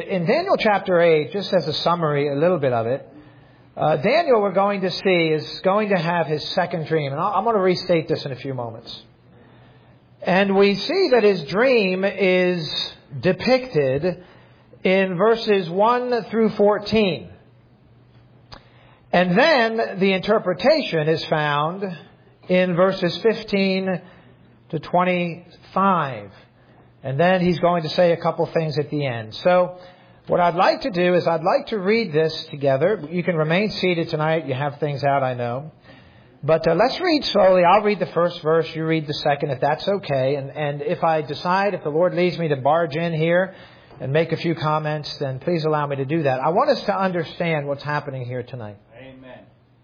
in Daniel chapter 8, just as a summary, a little bit of it, Daniel, we're going to see, is going to have his second dream. And I'm going to restate this in a few moments. And we see that his dream is depicted in verses 1 through 14. And then the interpretation is found in verses 15 to 25. And then he's going to say a couple things at the end. So what I'd like to do is I'd like to read this together. You can remain seated tonight. You have things out, I know. But let's read slowly. I'll read the first verse. You read the second, if that's okay. And if I decide, if the Lord leads me to barge in here and make a few comments, then please allow me to do that. I want us to understand what's happening here tonight. Amen.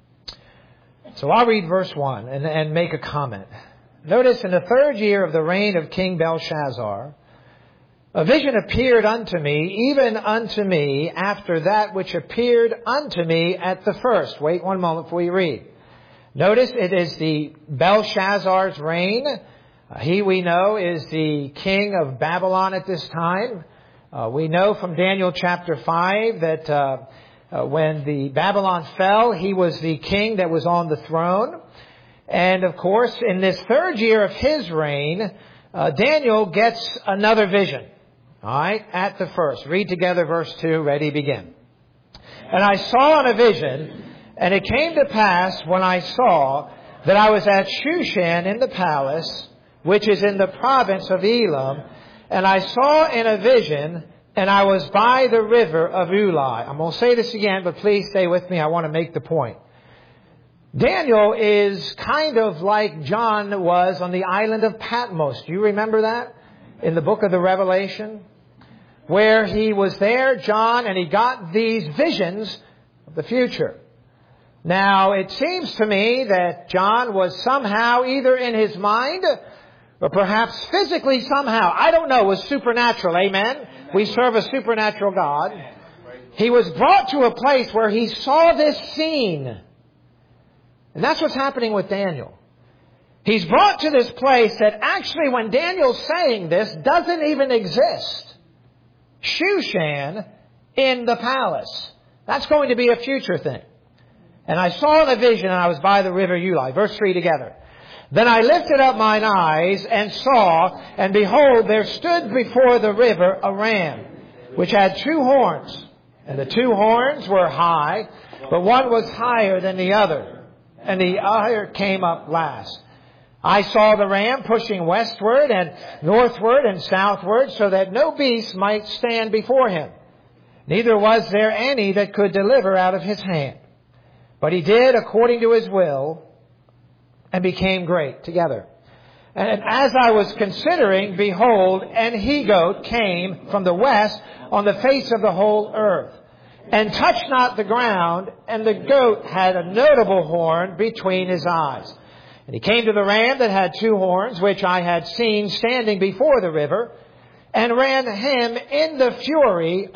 So I'll read verse 1 and make a comment. Notice, in the 3rd year of the reign of King Belshazzar, a vision appeared unto me, even unto me, after that which appeared unto me at the first. Wait one moment before you read. Notice it is the Belshazzar's reign. He, we know, is the king of Babylon at this time. We know from Daniel chapter 5 that when the Babylon fell, he was the king that was on the throne. And of course, in this 3rd year of his reign, Daniel gets another vision. All right, at the first. Read together verse 2. Ready, begin. And I saw in a vision, and it came to pass when I saw that I was at Shushan in the palace, which is in the province of Elam. And I saw in a vision, and I was by the river of Ulai. I'm going to say this again, but please stay with me. I want to make the point. Daniel is kind of like John was on the island of Patmos. Do you remember that? In the book of the Revelation, where he was there, John, and he got these visions of the future. Now, it seems to me that John was somehow either in his mind or perhaps physically somehow, I don't know, was supernatural. Amen? We serve a supernatural God. He was brought to a place where he saw this scene. And that's what's happening with Daniel. He's brought to this place that actually, when Daniel's saying this, doesn't even exist. Shushan in the palace. That's going to be a future thing. And I saw in a vision, and I was by the river Ulai. Verse 3 together. Then I lifted up mine eyes and saw, and behold, there stood before the river a ram, which had 2 horns. And the 2 horns were high, but one was higher than the other, and the other came up last. I saw the ram pushing westward and northward and southward, so that no beast might stand before him. Neither was there any that could deliver out of his hand. But he did according to his will, and became great together. And as I was considering, behold, an he-goat came from the west on the face of the whole earth, and touched not the ground, and the goat had a notable horn between his eyes. And he came to the ram that had 2 horns, which I had seen standing before the river, and ran unto him in the fury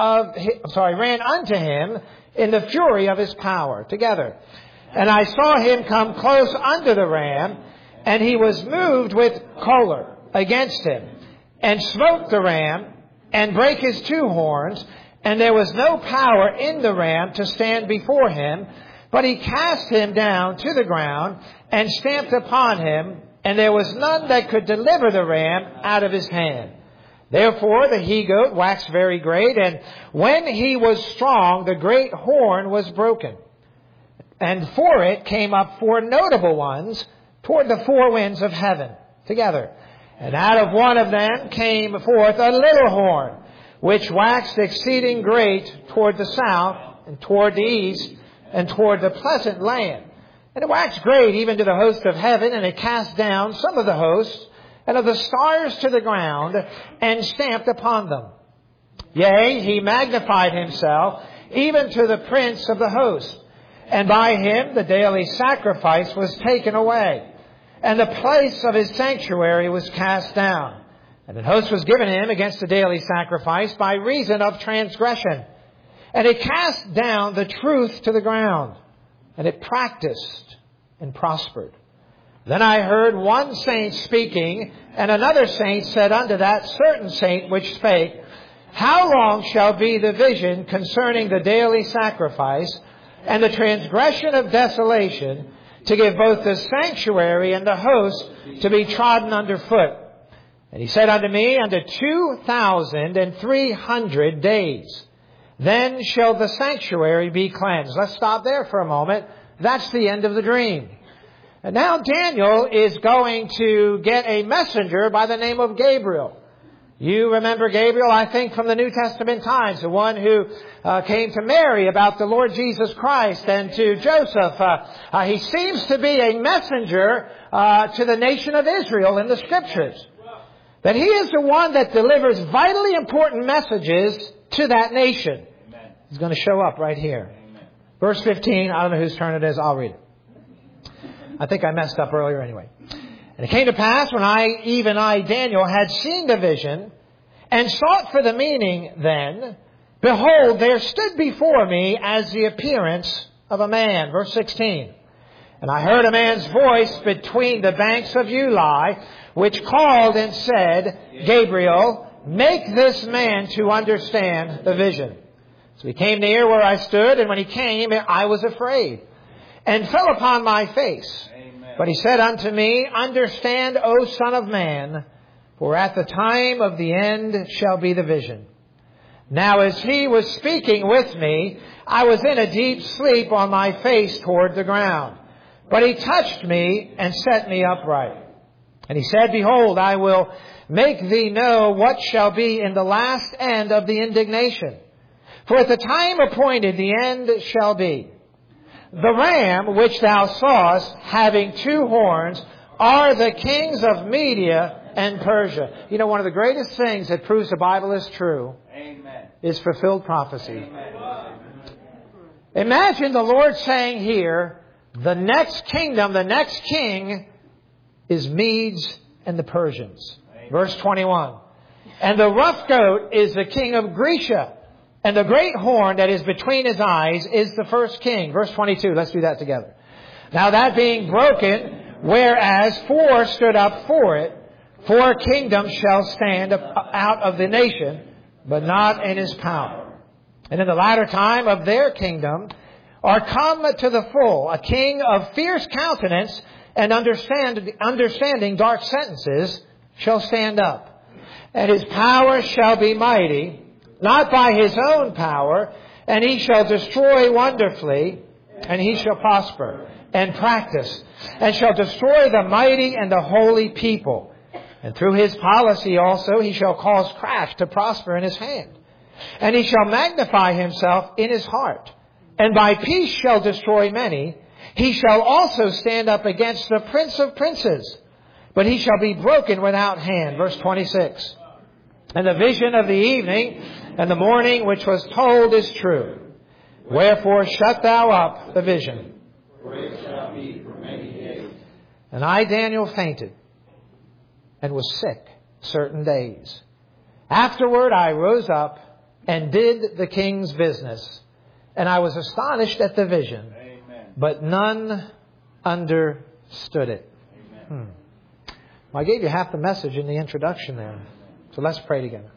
of his power together. And I saw him come close unto the ram, and he was moved with choler against him, and smote the ram, and brake his 2 horns, and there was no power in the ram to stand before him, but he cast him down to the ground, and stamped upon him, and there was none that could deliver the ram out of his hand. Therefore the he-goat waxed very great, and when he was strong, the great horn was broken. And for it came up 4 notable ones toward the 4 winds of heaven together. And out of one of them came forth a little horn, which waxed exceeding great toward the south, and toward the east, and toward the pleasant land. And it waxed great even to the host of heaven, and it cast down some of the hosts, and of the stars to the ground, and stamped upon them. Yea, he magnified himself, even to the prince of the host. And by him the daily sacrifice was taken away, and the place of his sanctuary was cast down. And an host was given him against the daily sacrifice by reason of transgression. And it cast down the truth to the ground, and it practiced and prospered. Then I heard one saint speaking, and another saint said unto that certain saint which spake, How long shall be the vision concerning the daily sacrifice and the transgression of desolation, to give both the sanctuary and the host to be trodden under foot? And he said unto me, unto 2,300 days. Then shall the sanctuary be cleansed. Let's stop there for a moment. That's the end of the dream. And now Daniel is going to get a messenger by the name of Gabriel. You remember Gabriel, I think, from the New Testament times, the one who came to Mary about the Lord Jesus Christ, and to Joseph. He seems to be a messenger to the nation of Israel in the Scriptures. That he is the one that delivers vitally important messages to that nation. Amen. He's going to show up right here. Amen. Verse 15, I don't know whose turn it is, I'll read it. I think I messed up earlier anyway. And it came to pass when I, Daniel, had seen the vision and sought for the meaning then, behold, there stood before me as the appearance of a man. Verse 16. And I heard a man's voice between the banks of Ulai, which called and said, Gabriel, make this man to understand the vision. So he came near where I stood, and when he came, I was afraid, and fell upon my face. Amen. But he said unto me, understand, O Son of Man, for at the time of the end shall be the vision. Now as he was speaking with me, I was in a deep sleep on my face toward the ground. But he touched me and set me upright. And he said, behold, I will make thee know what shall be in the last end of the indignation. For at the time appointed the end shall be. The ram which thou sawest having 2 horns are the kings of Media and Persia. You know, one of the greatest things that proves the Bible is true, Amen, is fulfilled prophecy. Amen. Imagine the Lord saying here, the next kingdom, the next king is Medes and the Persians. Amen. Verse 21. And the rough goat is the king of Grecia, and the great horn that is between his eyes is the first king. Verse 22. Let's do that together. Now that being broken, whereas 4 stood up for it, 4 kingdoms shall stand out of the nation, but not in his power. And in the latter time of their kingdom are come to the full a king of fierce countenance and understanding dark sentences shall stand up. And his power shall be mighty, not by his own power, and he shall destroy wonderfully, and he shall prosper and practice, and shall destroy the mighty and the holy people. And through his policy also he shall cause craft to prosper in his hand. And he shall magnify himself in his heart, and by peace shall destroy many. He shall also stand up against the prince of princes, but he shall be broken without hand. Verse 26. And the vision of the evening and the morning which was told is true. Wherefore shut thou up the vision. For it shall be for many days. And I, Daniel, fainted and was sick certain days. Afterward I rose up and did the king's business. And I was astonished at the vision, but none understood it. Well, I gave you half the message in the introduction there. So let's pray together.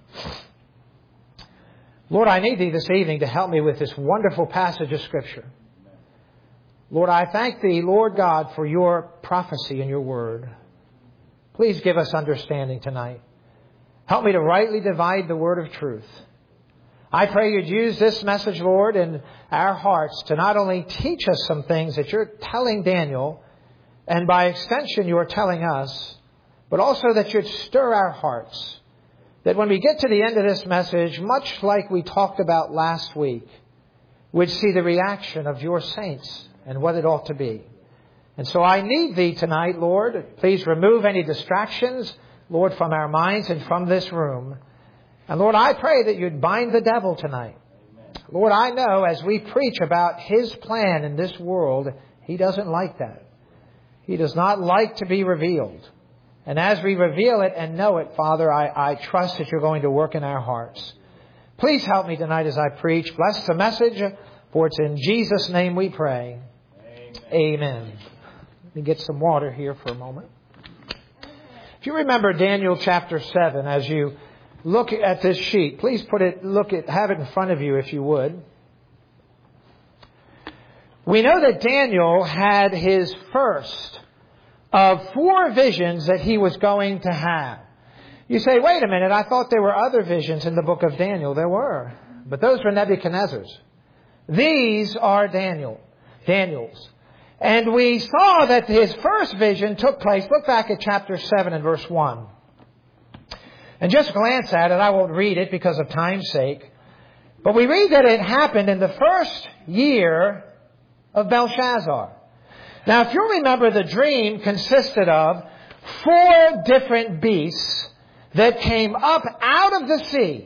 Lord, I need Thee this evening to help me with this wonderful passage of Scripture. Lord, I thank Thee, Lord God, for Your prophecy and Your word. Please give us understanding tonight. Help me to rightly divide the word of truth. I pray You'd use this message, Lord, in our hearts to not only teach us some things that You're telling Daniel, and by extension You're telling us, but also that You'd stir our hearts. That when we get to the end of this message, much like we talked about last week, we'd see the reaction of Your saints and what it ought to be. And so I need Thee tonight, Lord. Please remove any distractions, Lord, from our minds and from this room. And Lord, I pray that You'd bind the devil tonight. Amen. Lord, I know as we preach about His plan in this world, he doesn't like that. He does not like to be revealed. And as we reveal it and know it, Father, I trust that You're going to work in our hearts. Please help me tonight as I preach. Bless the message, for it's in Jesus' name we pray. Amen. Let me get some water here for a moment. If you remember Daniel chapter 7, as you look at this sheet. Please have it in front of you if you would. We know that Daniel had his first of 4 visions that he was going to have. You say, wait a minute, I thought there were other visions in the book of Daniel. There were. But those were Nebuchadnezzar's. These are Daniel's. And we saw that his first vision took place. Look back at chapter 7 and verse 1. And just glance at it. I won't read it because of time's sake. But we read that it happened in the first year of Belshazzar. Now, if you remember, the dream consisted of 4 different beasts that came up out of the sea,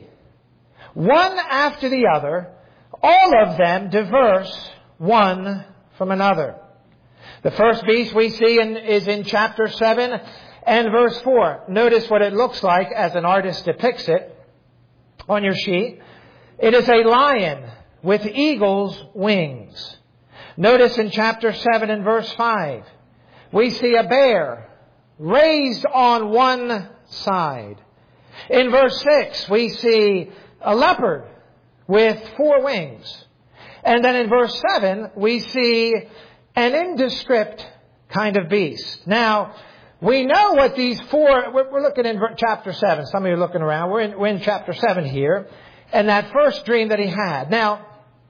one after the other, all of them diverse one from another. The first beast we see is in chapter 7 and verse 4. Notice what it looks like as an artist depicts it on your sheet. It is a lion with eagle's wings. Notice in chapter 7 and verse 5, we see a bear raised on one side. In verse 6, we see a leopard with 4 wings. And then in verse 7, we see an indescript kind of beast. Now, we know what these 4, we're looking in chapter 7. Some of you are looking around. We're in chapter 7 here. And that first dream that he had. Now,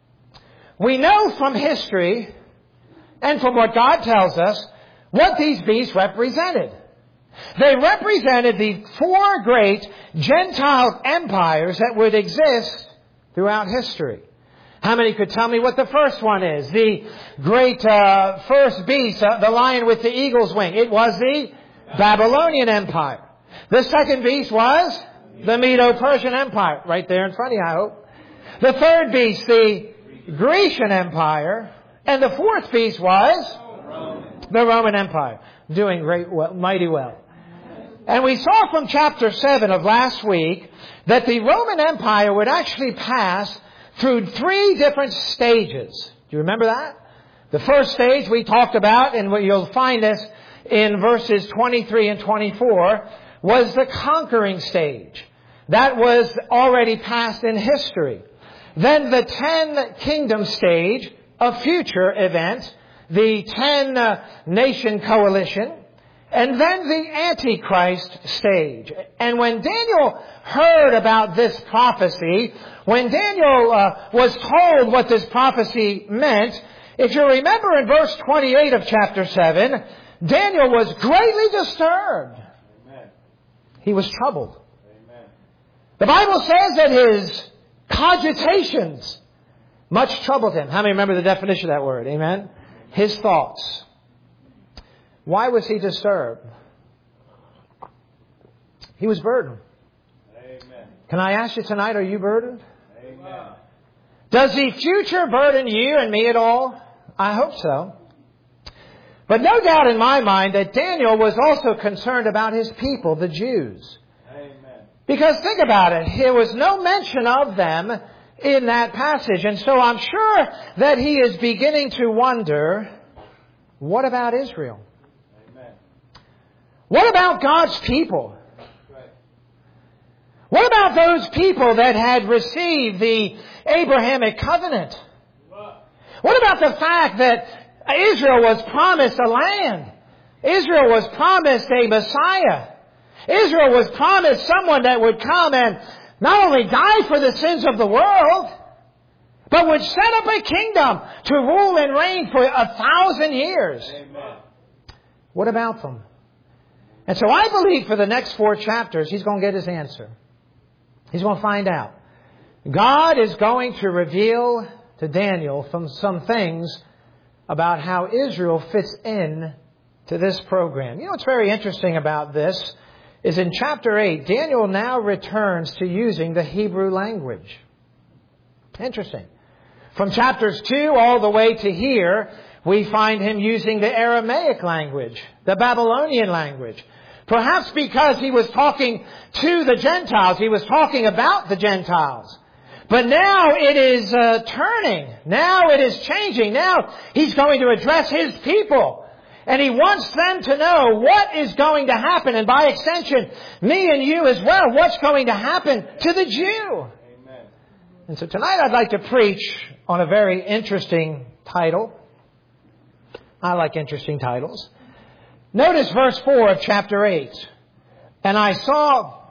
we know from history and from what God tells us what these beasts represented. They represented the 4 great Gentile empires that would exist throughout history. How many could tell me what the first one is? The great first beast, the lion with the eagle's wing. It was the Babylonian Empire. The second beast was the Medo-Persian Empire. Right there in front of you, I hope. The third beast, the Grecian Empire. And the fourth beast was the Roman Empire. Doing mighty well. And we saw from chapter 7 of last week that the Roman Empire would actually pass through 3 different stages. Do you remember that? The first stage we talked about, and you'll find this in verses 23 and 24, was the conquering stage. That was already passed in history. Then the 10 kingdom stage, a future event, the 10 nation coalition, and then the Antichrist stage. And when Daniel heard about this prophecy, when Daniel was told what this prophecy meant, if you remember in verse 28 of chapter 7, Daniel was greatly disturbed. Amen. He was troubled. Amen. The Bible says that his cogitations much troubled him. How many remember the definition of that word? Amen. His thoughts. Why was he disturbed? He was burdened. Amen. Can I ask you tonight, are you burdened? Amen. Does the future burden you and me at all? I hope so. But no doubt in my mind that Daniel was also concerned about his people, the Jews. Amen. Because think about it, there was no mention of them in that passage. And so I'm sure that he is beginning to wonder, what about Israel? Amen. What about God's people? Right. What about those people that had received the Abrahamic covenant? What about the fact that Israel was promised a land? Israel was promised a Messiah. Israel was promised someone that would come and not only die for the sins of the world, but would set up a kingdom to rule and reign for 1,000 years. Amen. What about them? And so I believe for the next 4 chapters, he's going to get his answer. He's going to find out. God is going to reveal to Daniel some things about how Israel fits in to this program. You know what's very interesting about this is in chapter 8, Daniel now returns to using the Hebrew language. Interesting. From chapters 2 all the way to here, we find him using the Aramaic language, the Babylonian language. Perhaps because he was talking to the Gentiles. He was talking about the Gentiles. But now it is turning. Now it is changing. Now he's going to address his people. And He wants them to know what is going to happen. And by extension, me and you as well, what's going to happen to the Jew. Amen. And so tonight I'd like to preach on a very interesting title. I like interesting titles. Notice verse 4 of chapter 8. And I saw,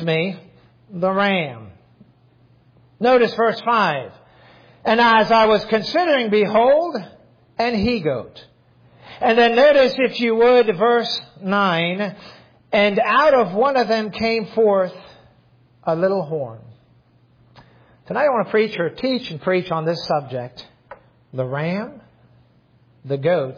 the ram. Notice verse 5. And as I was considering, behold, an he-goat. And then notice, if you would, verse 9. And out of one of them came forth a little horn. Tonight I want to teach and preach on this subject. The ram, the goat,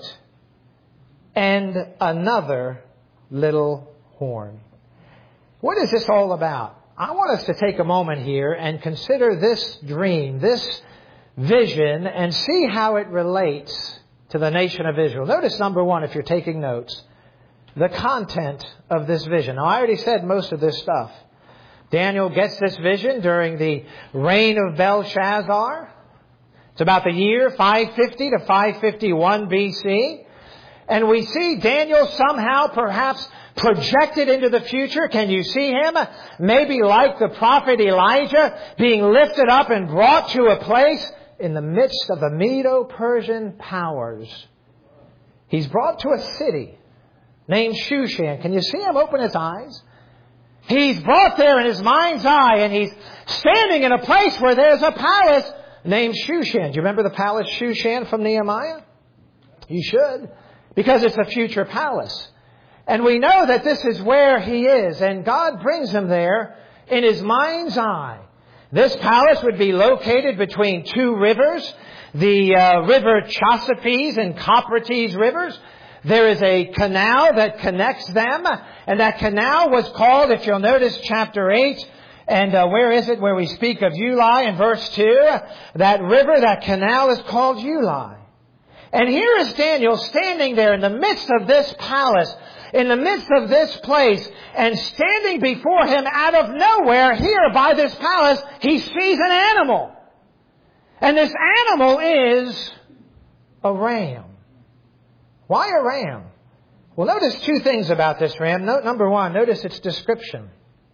and another little horn. What is this all about? I want us to take a moment here and consider this dream, this vision, and see how it relates to the nation of Israel. Notice number one, if you're taking notes, the content of this vision. Now, I already said most of this stuff. Daniel gets this vision during the reign of Belshazzar. It's about the year 550 to 551 BC. And we see Daniel somehow perhaps projected into the future. Can you see him? Maybe like the prophet Elijah, being lifted up and brought to a place in the midst of the Medo-Persian powers. He's brought to a city named Shushan. Can you see him open his eyes? He's brought there in his mind's eye, and he's standing in a place where there's a palace named Shushan. Do you remember the palace Shushan from Nehemiah? You should, because it's a future palace. And we know that this is where he is, and God brings him there in his mind's eye. This palace would be located between two rivers, the river Chasapes and Cophrates rivers. There is a canal that connects them, and that canal was called, if you'll notice, chapter 8, and where is it? Where we speak of Uli in verse 2. That river, that canal is called Uli. And here is Daniel standing there in the midst of this palace, in the midst of this place, and standing before him out of nowhere, here by this palace, he sees an animal. And this animal is a ram. Why a ram? Well, notice two things about this ram. Number one, notice its description.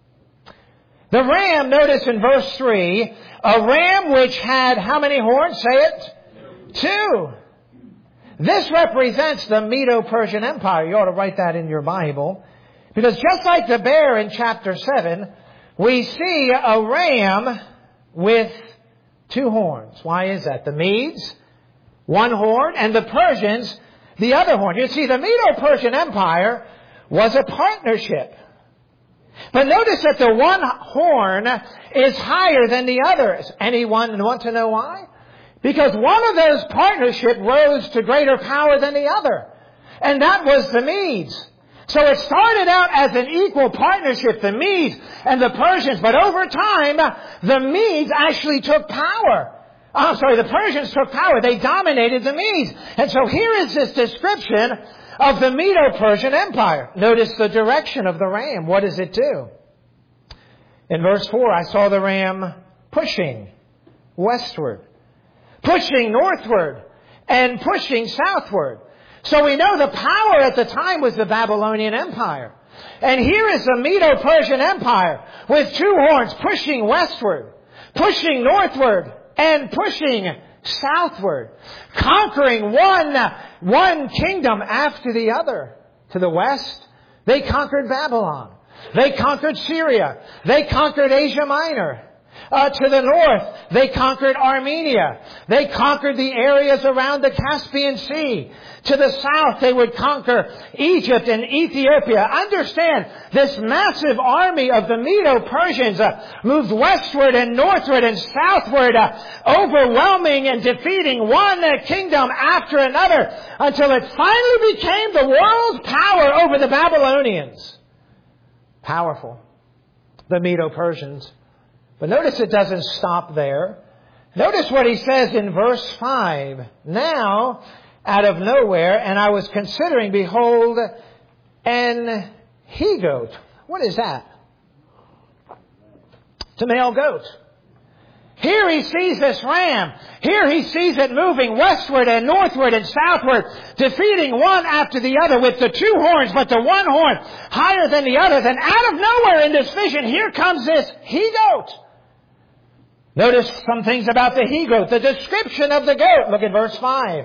The ram, notice in verse 3, a ram which had how many horns? Say it. 2. This represents the Medo-Persian Empire. You ought to write that in your Bible. Because just like the bear in chapter 7, we see a ram with 2 horns. Why is that? The Medes, 1 horn, and the Persians, the other horn. You see, the Medo-Persian Empire was a partnership. But notice that the one horn is higher than the others. Anyone want to know why? Because one of those partnerships rose to greater power than the other. And that was the Medes. So it started out as an equal partnership, the Medes and the Persians. But over time, the Medes actually took power. The Persians took power. They dominated the Medes. And so here is this description of the Medo-Persian Empire. Notice the direction of the ram. What does it do? In verse 4, I saw the ram pushing westward, pushing northward, and pushing southward. So we know the power at the time was the Babylonian Empire. And here is the Medo-Persian Empire with 2 horns pushing westward, pushing northward, and pushing southward, conquering one kingdom after the other. To the west, they conquered Babylon. They conquered Syria. They conquered Asia Minor. To the north, they conquered Armenia. They conquered the areas around the Caspian Sea. To the south, they would conquer Egypt and Ethiopia. Understand, this massive army of the Medo-Persians moved westward and northward and southward, overwhelming and defeating one kingdom after another, until it finally became the world's power over the Babylonians. Powerful. The Medo-Persians. But notice it doesn't stop there. Notice what he says in verse 5. Now, out of nowhere, and I was considering, behold, an he-goat. What is that? It's a male goat. Here he sees this ram. Here he sees it moving westward and northward and southward, defeating one after the other with the two horns, but the one horn higher than the other. Then out of nowhere in this vision, here comes this he-goat. Notice some things about the he-goat. The description of the goat. Look at verse 5.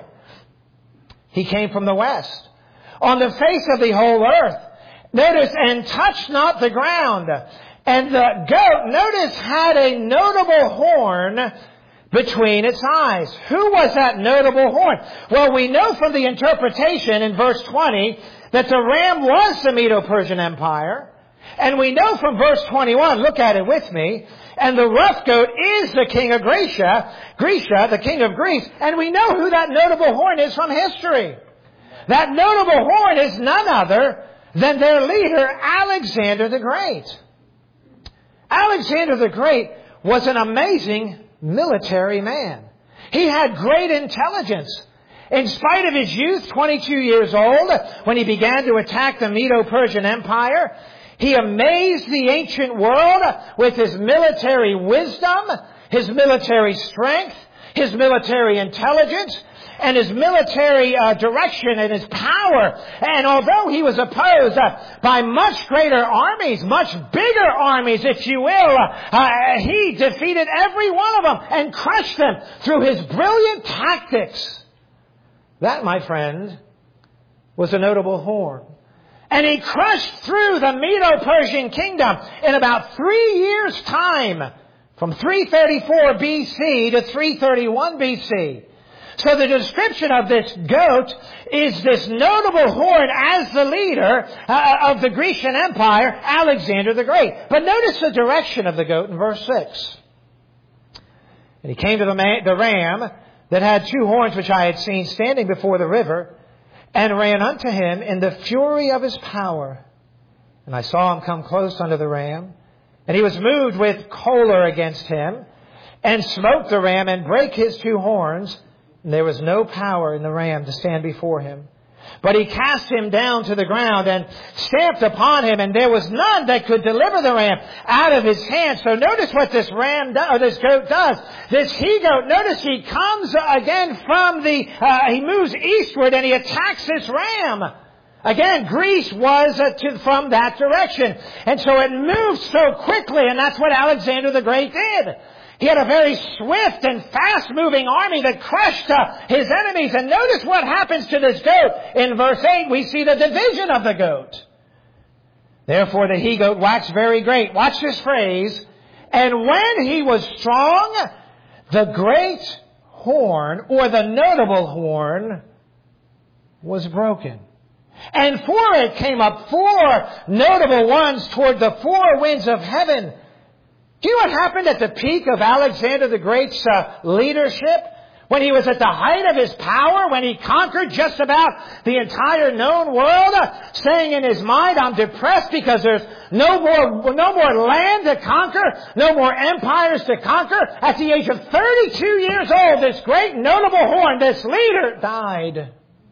He came from the west, on the face of the whole earth. Notice, and touched not the ground. And the goat, notice, had a notable horn between its eyes. Who was that notable horn? Well, we know from the interpretation in verse 20 that the ram was the Medo-Persian Empire. And we know from verse 21, look at it with me, and the rough goat is the king of Grecia, the king of Greece. And we know who that notable horn is from history. That notable horn is none other than their leader, Alexander the Great. Alexander the Great was an amazing military man. He had great intelligence. In spite of his youth, 22 years old, when he began to attack the Medo-Persian Empire, he amazed the ancient world with his military wisdom, his military strength, his military intelligence, and his military direction and his power. And although he was opposed by much greater armies, much bigger armies, if you will, he defeated every one of them and crushed them through his brilliant tactics. That, my friend, was a notable horn. And he crushed through the Medo-Persian kingdom in about 3 years' time, from 334 BC to 331 BC. So the description of this goat is this notable horn as the leader of the Grecian Empire, Alexander the Great. But notice the direction of the goat in verse 6. And he came to the ram that had two horns which I had seen standing before the river, and ran unto him in the fury of his power. And I saw him come close unto the ram, and he was moved with choler against him, and smote the ram, and brake his two horns. And there was no power in the ram to stand before him. But he cast him down to the ground and stamped upon him, and there was none that could deliver the ram out of his hand. So notice what this this goat does. This he-goat, notice he comes again from he moves eastward and he attacks this ram. Again, Greece was from that direction. And so it moved so quickly, and that's what Alexander the Great did. He had a very swift and fast-moving army that crushed his enemies. And notice what happens to this goat. In verse 8, we see the division of the goat. Therefore the he-goat waxed very great. Watch this phrase. And when he was strong, the great horn, or the notable horn, was broken. And for it came up 4 notable ones toward the 4 winds of heaven. Do you know what happened at the peak of Alexander the Great's leadership? When he was at the height of his power, when he conquered just about the entire known world, saying in his mind, I'm depressed because there's no more land to conquer, no more empires to conquer. At the age of 32 years old, this great notable horn, this leader, died.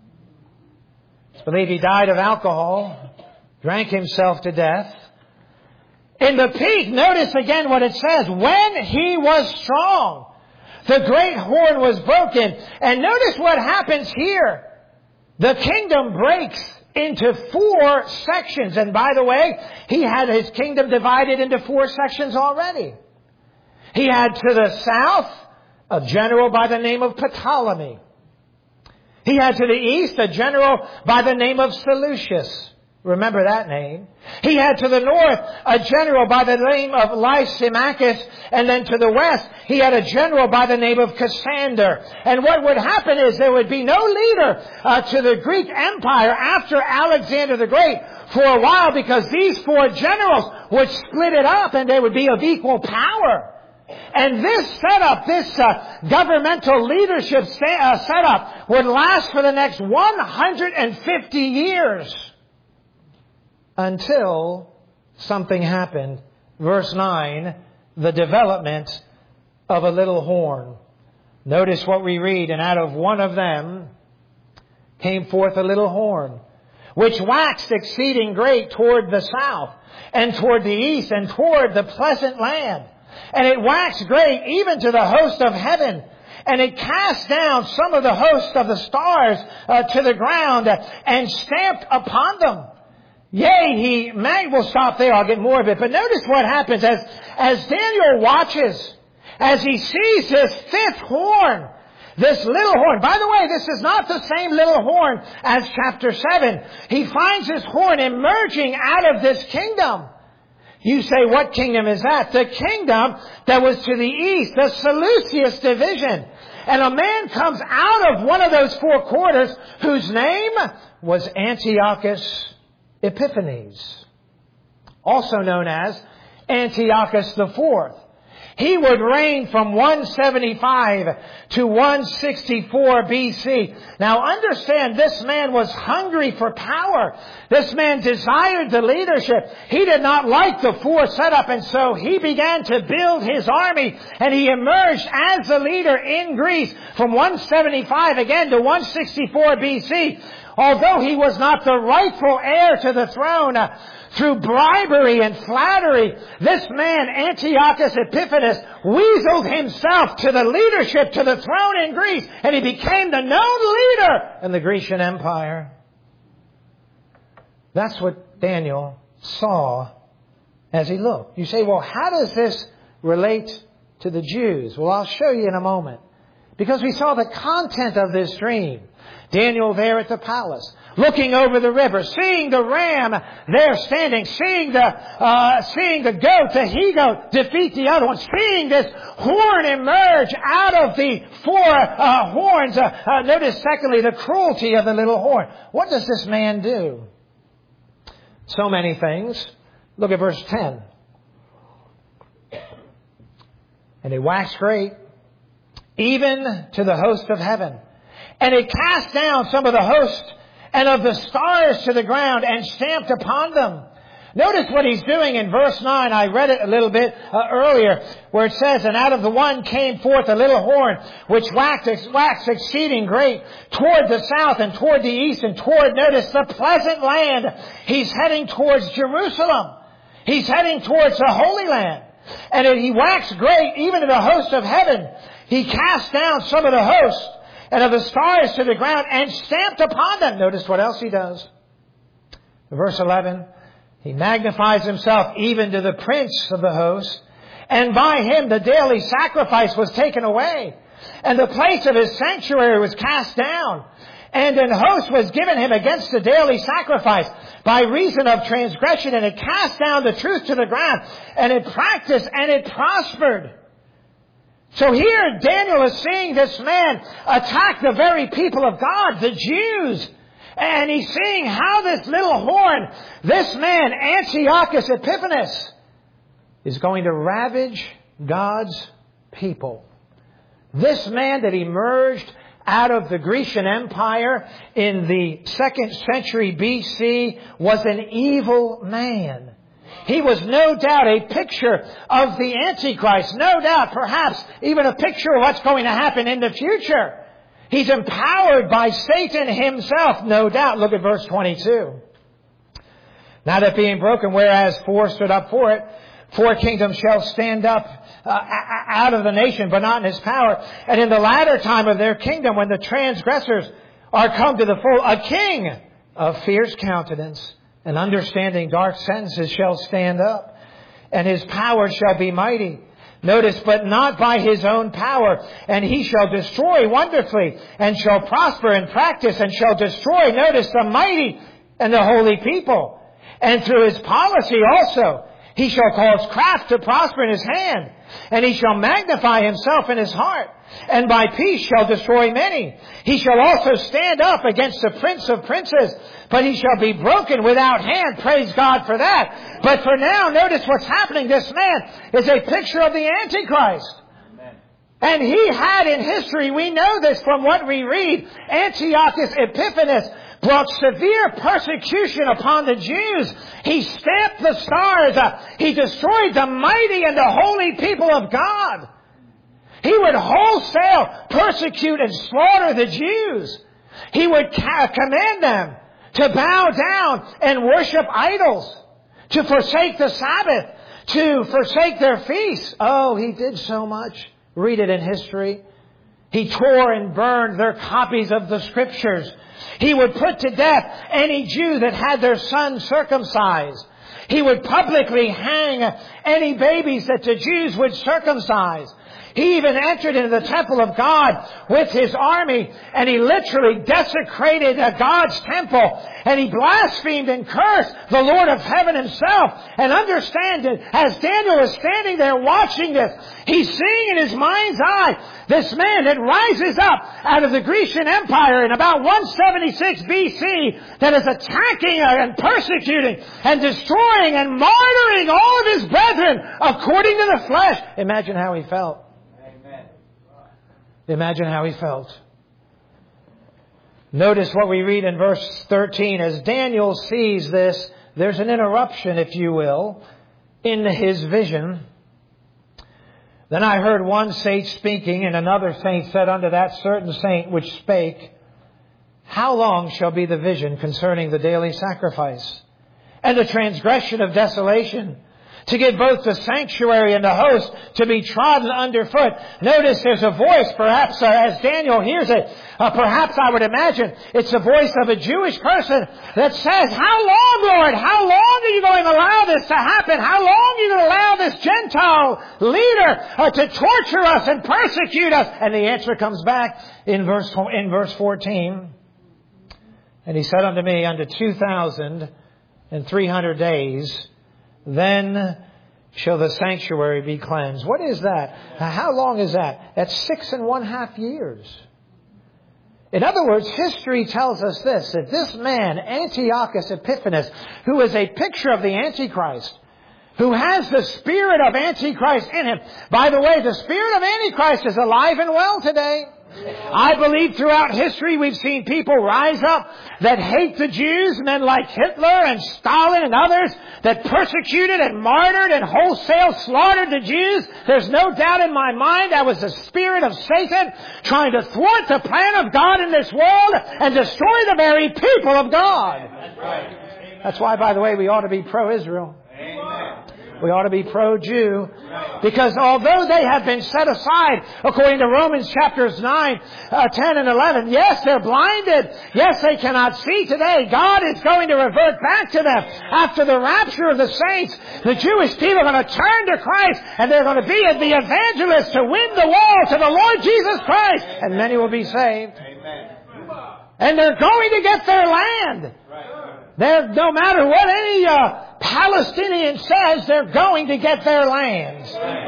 It's believed he died of alcohol, drank himself to death. In the peak, notice again what it says. When he was strong, the great horn was broken. And notice what happens here. The kingdom breaks into 4 sections. And by the way, he had his kingdom divided into 4 sections already. He had to the south a general by the name of Ptolemy. He had to the east a general by the name of Seleucus. Remember that name. He had to the north a general by the name of Lysimachus, and then to the west he had a general by the name of Cassander. And what would happen is there would be no leader to the Greek Empire after Alexander the Great for a while, because these 4 generals would split it up and they would be of equal power. And this setup, this governmental leadership setup would last for the next 150 years. Until something happened. Verse 9, the development of a little horn. Notice what we read. And out of one of them came forth a little horn, which waxed exceeding great toward the south, and toward the east, and toward the pleasant land. And it waxed great even to the host of heaven. And it cast down some of the host of the stars to the ground and stamped upon them. Yea, we'll stop there, I'll get more of it. But notice what happens as Daniel watches, as he sees this fifth horn, this little horn. By the way, this is not the same little horn as chapter 7. He finds this horn emerging out of this kingdom. You say, what kingdom is that? The kingdom that was to the east, the Seleucus division. And a man comes out of one of those four quarters whose name was Antiochus Epiphanes, also known as Antiochus IV. He would reign from 175 to 164 BC. Now understand, this man was hungry for power. This man desired the leadership. He did not like the four setup, and so he began to build his army, and he emerged as the leader in Greece from 175 again to 164 BC. Although he was not the rightful heir to the throne, through bribery and flattery, this man, Antiochus Epiphanes, weaseled himself to the leadership, to the throne in Greece, and he became the known leader in the Grecian Empire. That's what Daniel saw as he looked. You say, well, how does this relate to the Jews? Well, I'll show you in a moment. Because we saw the content of this dream. Daniel there at the palace, looking over the river, seeing the ram there standing, seeing the goat, the he-goat, defeat the other one, seeing this horn emerge out of the four horns. Notice, secondly, the cruelty of the little horn. What does this man do? So many things. Look at verse 10. And it waxed great, even to the host of heaven. And it cast down some of the host and of the stars to the ground and stamped upon them. Notice what he's doing in verse 9. I read it a little bit earlier, where it says, and out of the one came forth a little horn, which waxed exceeding great, toward the south and toward the east and toward, notice, the pleasant land. He's heading towards Jerusalem. He's heading towards the Holy Land. And he waxed great, even to the host of heaven. He cast down some of the host and of the stars to the ground, and stamped upon them. Notice what else he does. Verse 11, he magnifies himself even to the prince of the host, and by him the daily sacrifice was taken away, and the place of his sanctuary was cast down, and an host was given him against the daily sacrifice by reason of transgression, and it cast down the truth to the ground, and it practiced, and it prospered. So here Daniel is seeing this man attack the very people of God, the Jews. And he's seeing how this little horn, this man, Antiochus Epiphanes, is going to ravage God's people. This man that emerged out of the Grecian Empire in the 2nd century BC was an evil man. He was no doubt a picture of the Antichrist. No doubt, perhaps, even a picture of what's going to happen in the future. He's empowered by Satan himself, no doubt. Look at verse 22. Now that being broken, whereas four stood up for it, four kingdoms shall stand up out of the nation, but not in his power. And in the latter time of their kingdom, when the transgressors are come to the full, a king of fierce countenance and understanding dark sentences shall stand up, and his power shall be mighty. Notice, but not by his own power. And he shall destroy wonderfully, and shall prosper in practice, and shall destroy, notice, the mighty and the holy people. And through his policy also, he shall cause craft to prosper in his hand, and he shall magnify himself in his heart, and by peace shall destroy many. He shall also stand up against the prince of princes, but he shall be broken without hand. Praise God for that. But for now, notice what's happening. This man is a picture of the Antichrist. Amen. And he had in history, we know this from what we read, Antiochus Epiphanes brought severe persecution upon the Jews. He stamped the stars. He destroyed the mighty and the holy people of God. He would wholesale persecute and slaughter the Jews. He would command them to bow down and worship idols, to forsake the Sabbath, to forsake their feasts. Oh, he did so much. Read it in history. He tore and burned their copies of the Scriptures. He would put to death any Jew that had their son circumcised. He would publicly hang any babies that the Jews would circumcise. He even entered into the temple of God with his army, and he literally desecrated God's temple, and he blasphemed and cursed the Lord of heaven himself. And understand it, as Daniel is standing there watching this, he's seeing in his mind's eye this man that rises up out of the Grecian Empire in about 176 BC that is attacking and persecuting and destroying and martyring all of his brethren according to the flesh. Imagine how he felt. Imagine how he felt. Notice what we read in verse 13. As Daniel sees this, there's an interruption, if you will, in his vision. Then I heard one saint speaking, and another saint said unto that certain saint which spake, How long shall be the vision concerning the daily sacrifice, and the transgression of desolation, to give both the sanctuary and the host to be trodden underfoot? Notice there's a voice, perhaps as Daniel hears it, perhaps I would imagine it's the voice of a Jewish person that says, How long, Lord? How long are you going to allow this to happen? How long are you going to allow this Gentile leader to torture us and persecute us? And the answer comes back in verse 14. And he said unto me, Unto 2,300 days, then shall the sanctuary be cleansed. What is that? How long is that? That's 6.5 years. In other words, history tells us this, that this man, Antiochus Epiphanes, who is a picture of the Antichrist, who has the spirit of Antichrist in him. By the way, the spirit of Antichrist is alive and well today. I believe throughout history we've seen people rise up that hate the Jews, men like Hitler and Stalin and others that persecuted and martyred and wholesale slaughtered the Jews. There's no doubt in my mind that was the spirit of Satan trying to thwart the plan of God in this world and destroy the very people of God. That's why, by the way, we ought to be pro-Israel. We ought to be pro-Jew, because although they have been set aside, according to Romans chapters 9, 10 and 11, yes, they're blinded. Yes, they cannot see today. God is going to revert back to them. After the rapture of the saints, the Jewish people are going to turn to Christ, and they're going to be the evangelists to win the world to the Lord Jesus Christ, and many will be saved. And they're going to get their land. No matter what any Palestinian says, they're going to get their lands.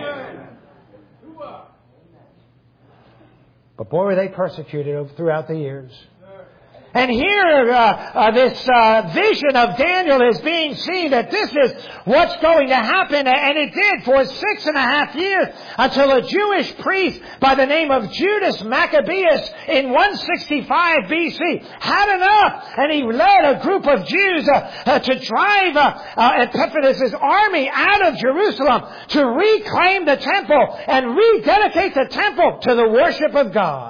But boy, were they persecuted throughout the years. And here, this vision of Daniel is being seen, that this is what's going to happen. And it did for 6.5 years, until a Jewish priest by the name of Judas Maccabeus in 165 BC had enough. And he led a group of Jews to drive Epiphanes' army out of Jerusalem to reclaim the temple and rededicate the temple to the worship of God.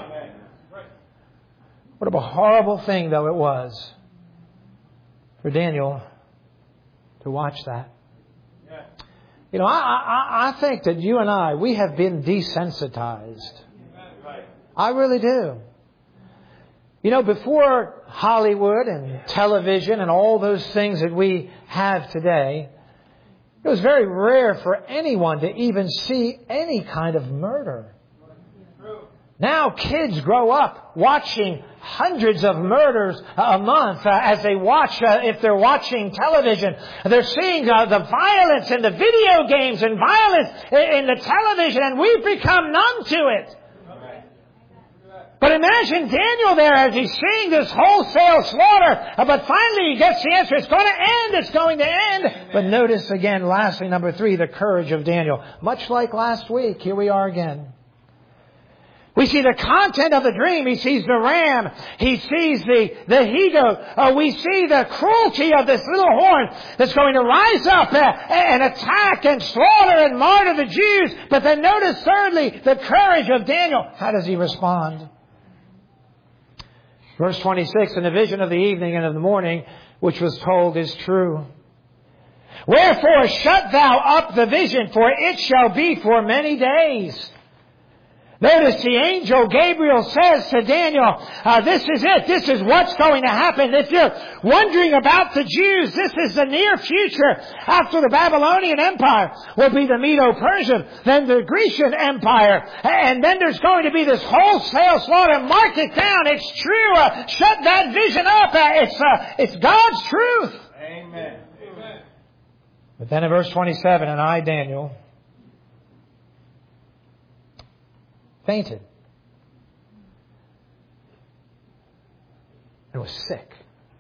What a horrible thing, though, it was for Daniel to watch that. You know, I think that you and I, we have been desensitized. I really do. You know, before Hollywood and television and all those things that we have today, it was very rare for anyone to even see any kind of murder. Now kids grow up watching hundreds of murders a month as they watch, if they're watching television. They're seeing the violence in the video games and violence in the television, and we've become numb to it. But imagine Daniel there as he's seeing this wholesale slaughter. But finally he gets the answer. It's going to end. It's going to end. But notice again, lastly, number 3, the courage of Daniel. Much like last week, here we are again. We see the content of the dream. He sees the ram. He sees the he-goat. We see the cruelty of this little horn that's going to rise up and attack and slaughter and martyr the Jews. But then notice thirdly, the courage of Daniel. How does he respond? Verse 26, and the vision of the evening and of the morning, which was told, is true. Wherefore shut thou up the vision, for it shall be for many days. Notice the angel Gabriel says to Daniel, this is it. This is what's going to happen. If you're wondering about the Jews, this is the near future. After the Babylonian Empire will be the Medo-Persian, then the Grecian Empire, and then there's going to be this wholesale slaughter. Mark it down. It's true. Shut that vision up. It's God's truth. Amen. But then in verse 27, and I, Daniel, fainted and was sick.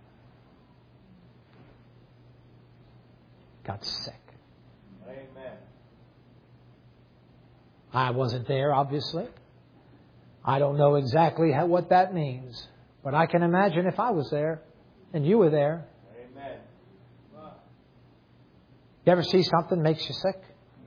Got sick. Amen. I wasn't there, obviously. I don't know exactly what that means. But I can imagine if I was there and you were there. Amen. You ever see something makes you sick?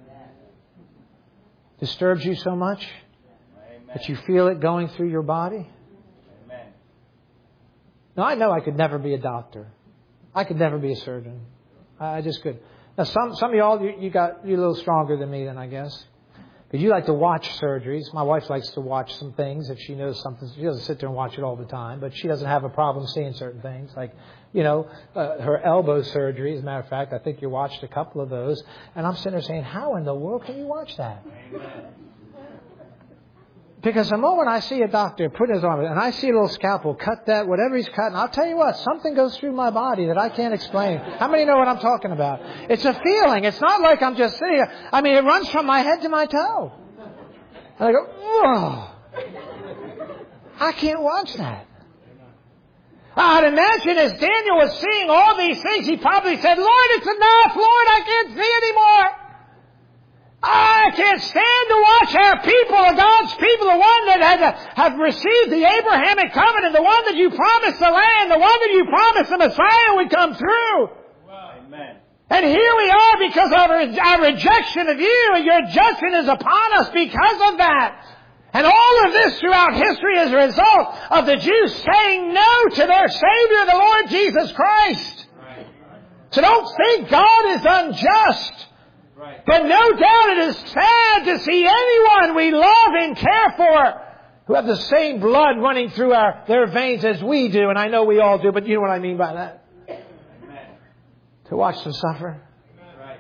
Disturbs you so much that you feel it going through your body? Amen. Now, I know I could never be a doctor. I could never be a surgeon. I just could. Now, some of y'all, you're a little stronger than me then, I guess. Because you like to watch surgeries. My wife likes to watch some things if she knows something. She doesn't sit there and watch it all the time, but she doesn't have a problem seeing certain things. Like, her elbow surgery, as a matter of fact, I think you watched a couple of those. And I'm sitting there saying, how in the world can you watch that? Amen. Because the moment I see a doctor put his arm, and I see a little scalpel cut that, whatever he's cutting, I'll tell you what, something goes through my body that I can't explain. How many know what I'm talking about? It's a feeling. It's not like I'm just sitting here. I mean, it runs from my head to my toe. And I go, whoa. I can't watch that. I'd imagine as Daniel was seeing all these things, he probably said, Lord, it's enough. Lord, I can't see anymore. I can't stand to watch our people, God's people, the one that have received the Abrahamic covenant, the one that you promised the land, the one that you promised the Messiah would come through. Amen. And here we are because of our rejection of you, and your judgment is upon us because of that. And all of this throughout history is a result of the Jews saying no to their Savior, the Lord Jesus Christ. Right. So don't think God is unjust. Right. But no doubt it is sad to see anyone we love and care for who have the same blood running through their veins as we do. And I know we all do, but you know what I mean by that. Amen. To watch them suffer. Right.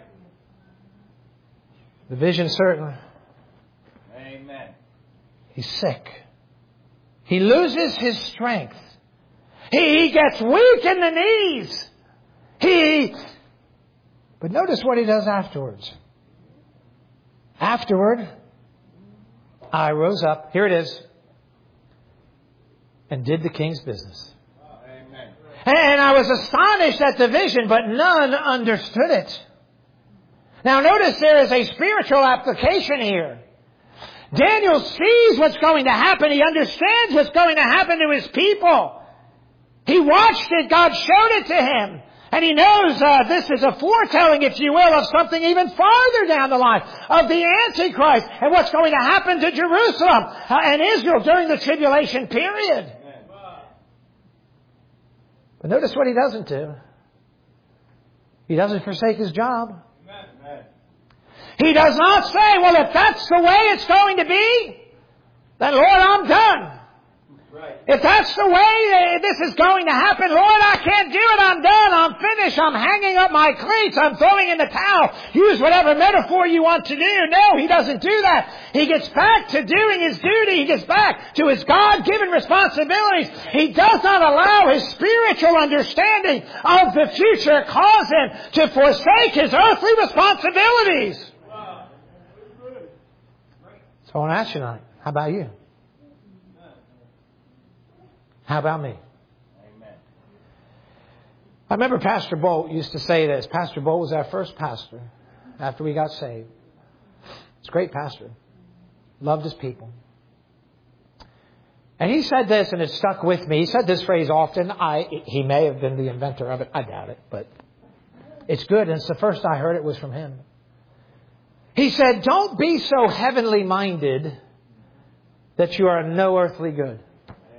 The vision certainly. Amen. He's sick. He loses his strength. He gets weak in the knees. But notice what he does afterwards. Afterward, I rose up. Here it is. And did the king's business. Amen. And I was astonished at the vision, but none understood it. Now notice there is a spiritual application here. Daniel sees what's going to happen. He understands what's going to happen to his people. He watched it. God showed it to him. And he knows this is a foretelling, if you will, of something even farther down the line, of the Antichrist and what's going to happen to Jerusalem and Israel during the tribulation period. Amen. But notice what he doesn't do. He doesn't forsake his job. Amen. He does not say, well, if that's the way it's going to be, then Lord, I'm done. Right. If that's the way this is going to happen, Lord, I can't do it. I'm done. I'm finished. I'm hanging up my cleats. I'm throwing in the towel. Use whatever metaphor you want to do. No, he doesn't do that. He gets back to doing his duty. He gets back to his God-given responsibilities. He does not allow his spiritual understanding of the future cause him to forsake his earthly responsibilities. Wow. So I want to ask you tonight, how about you? How about me? Amen. I remember Pastor Bolt used to say this. Pastor Bolt was our first pastor after we got saved. He's a great pastor. Loved his people. And he said this, and it stuck with me. He said this phrase often. He may have been the inventor of it. I doubt it, but it's good. And it's the first I heard it was from him. He said, don't be so heavenly minded that you are no earthly good.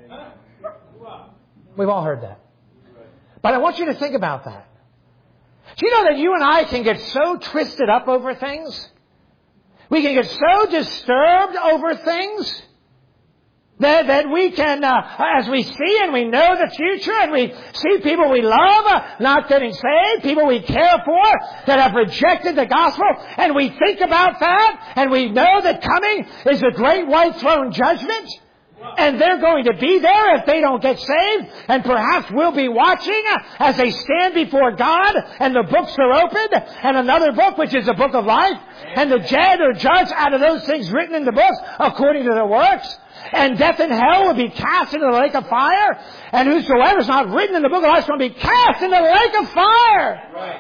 We've all heard that. But I want you to think about that. Do you know that you and I can get so twisted up over things? We can get so disturbed over things that we can, as we see and we know the future and we see people we love not getting saved, people we care for that have rejected the gospel, and we think about that and we know that coming is the great white throne judgment. And they're going to be there if they don't get saved. And perhaps we'll be watching as they stand before God and the books are opened. And another book, which is the book of life. And the dead are judged out of those things written in the books according to their works. And death and hell will be cast into the lake of fire. And whosoever is not written in the book of life is going to be cast into the lake of fire. Right.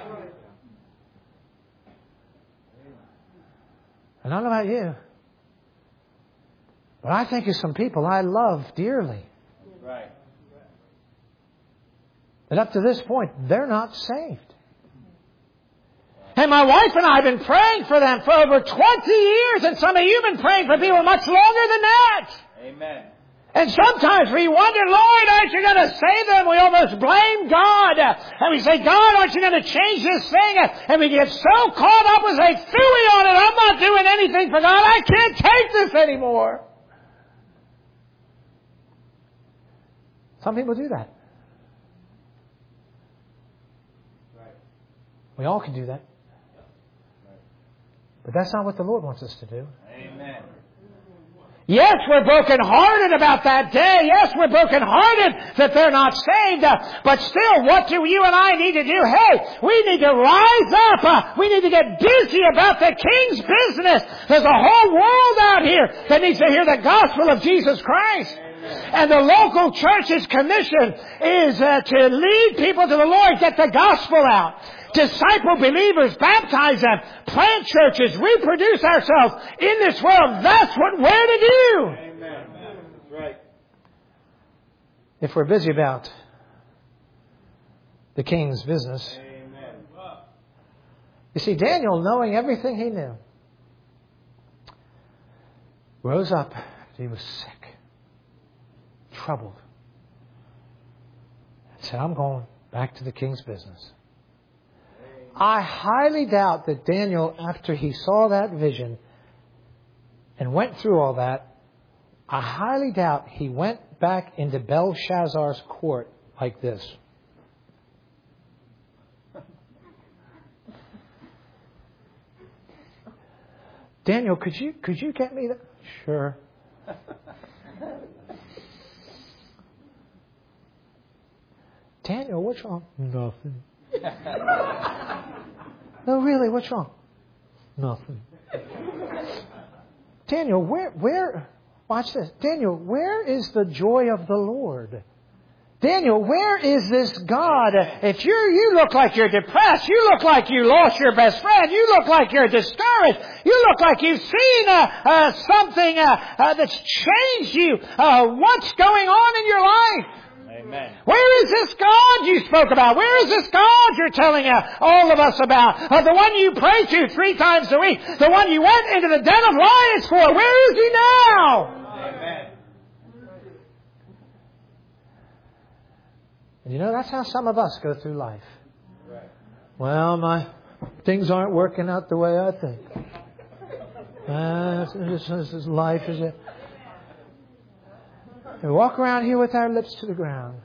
And I don't know about you, but I think of some people I love dearly. Right. That up to this point, they're not saved. And my wife and I have been praying for them for over 20 years. And some of you have been praying for people much longer than that. Amen. And sometimes we wonder, Lord, aren't you going to save them? We almost blame God. And we say, God, aren't you going to change this thing? And we get so caught up with saying, phooey on it. I'm not doing anything for God. I can't take this anymore. Some people do that. Right. We all can do that. But that's not what the Lord wants us to do. Amen. Yes, we're brokenhearted about that day. Yes, we're brokenhearted that they're not saved. But still, what do you and I need to do? Hey, we need to rise up. We need to get busy about the King's business. There's a whole world out here that needs to hear the gospel of Jesus Christ. And the local church's commission is to lead people to the Lord, get the gospel out, disciple believers, baptize them, plant churches, reproduce ourselves in this world. That's what we're to do. Amen. Right. If we're busy about the King's business. Amen. You see, Daniel, knowing everything he knew, rose up. He was sick, troubled, and said, I'm going back to the King's business. I highly doubt that Daniel, after he saw that vision and went through all that, I highly doubt he went back into Belshazzar's court like this. Daniel, could you get me that? Sure. Daniel, what's wrong? Nothing. No, really, what's wrong? Nothing. Daniel, where, watch this. Daniel, where is the joy of the Lord? Daniel, where is this God? If you look like you're depressed, you look like you lost your best friend, you look like you're discouraged, you look like you've seen something that's changed you. What's going on in your life? Amen. Where is this God you spoke about? Where is this God you're telling all of us about? The one you pray to 3 times a week. The one you went into the den of lions for. Where is he now? Amen. And you know, that's how some of us go through life. Right. Well, my things aren't working out the way I think. This is life, is it? We walk around here with our lips to the ground.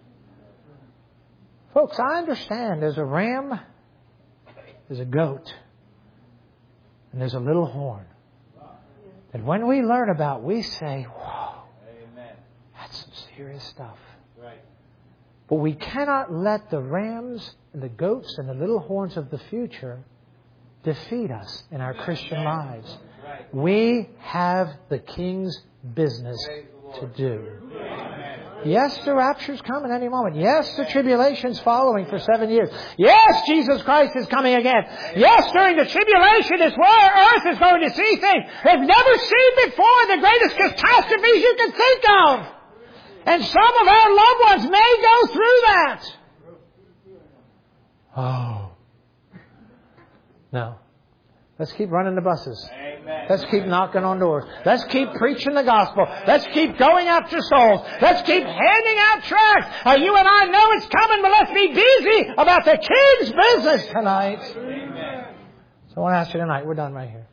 Folks, I understand there's a ram, there's a goat, and there's a little horn. And when we learn about, we say, whoa, Amen. that's some serious stuff. Right. But we cannot let the rams and the goats and the little horns of the future defeat us in our Christian lives. Right. We have the King's business to do. Yes, the rapture's coming any moment. Yes, the tribulation's following for 7 years. Yes, Jesus Christ is coming again. Yes, during the tribulation is where earth is going to see things they've never seen before, the greatest catastrophes you can think of. And some of our loved ones may go through that. Oh. No. Let's keep running the buses. Amen. Let's keep knocking on doors. Let's keep preaching the gospel. Let's keep going after souls. Let's keep handing out tracts. You and I know it's coming, but let's be busy about the King's business tonight. Amen. So I want to ask you tonight, we're done right here.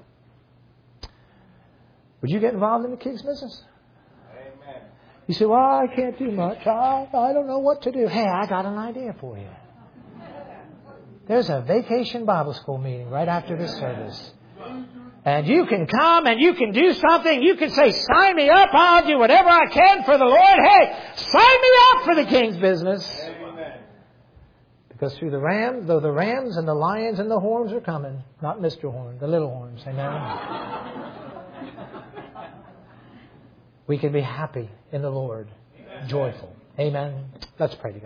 Would you get involved in the King's business? Amen. You say, well, I can't do much. I don't know what to do. Hey, I got an idea for you. There's a vacation Bible school meeting right after this service. And you can come and you can do something. You can say, sign me up. I'll do whatever I can for the Lord. Hey, sign me up for the King's business. Amen. Because through the rams, though the rams and the lions and the horns are coming, not Mr. Horn, the little horns. Amen. We can be happy in the Lord. Joyful. Amen. Let's pray together.